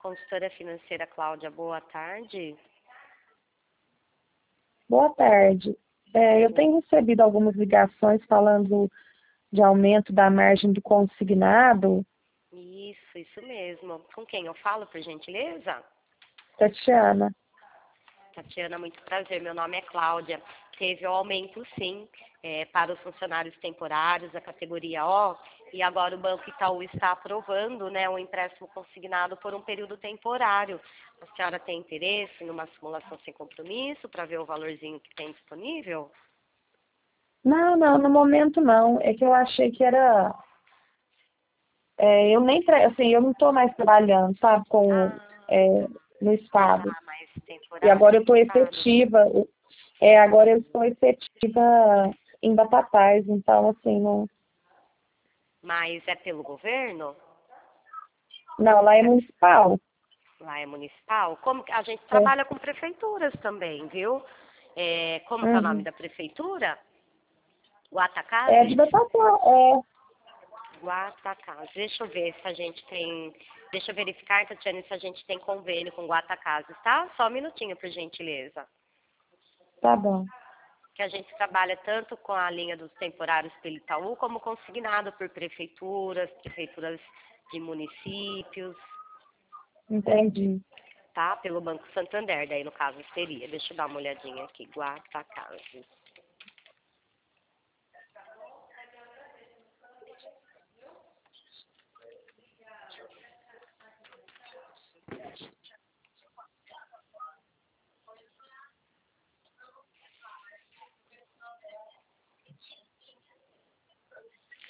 consultora financeira Cláudia, boa tarde. Boa tarde. Eu tenho recebido algumas ligações falando de aumento da margem do consignado. Isso mesmo. Com quem eu falo, por gentileza? Tatiana. Tatiana, muito prazer. Meu nome é Cláudia. Teve um aumento, sim, para os funcionários temporários, da categoria O, e agora o Banco Itaú está aprovando, né, um empréstimo consignado por um período temporário. A senhora tem interesse numa simulação sem compromisso para ver o valorzinho que tem disponível? Não, no momento não. É que eu achei que era. Eu não estou mais trabalhando, sabe, no Não Estado. está mais E temporário agora eu no estou estado. efetiva. Agora eu estou efetiva em Batatais, então assim, não. Mas é pelo governo? Não, lá é municipal. Lá é municipal? Como que a gente É. trabalha com prefeituras também, viu? Como que é o nome Uhum. da prefeitura? É de Guatacazes? Batatais, Guatacazes. Deixa eu ver se a gente tem. Deixa eu verificar, Tatiana, se a gente tem convênio com Guatacazes, tá? Só um minutinho, por gentileza. Tá bom. Que a gente trabalha tanto com a linha dos temporários pelo Itaú, como consignado por prefeituras de municípios, Entendi. tá? Pelo Banco Santander, daí no caso seria. Deixa eu dar uma olhadinha aqui. Guatacazes.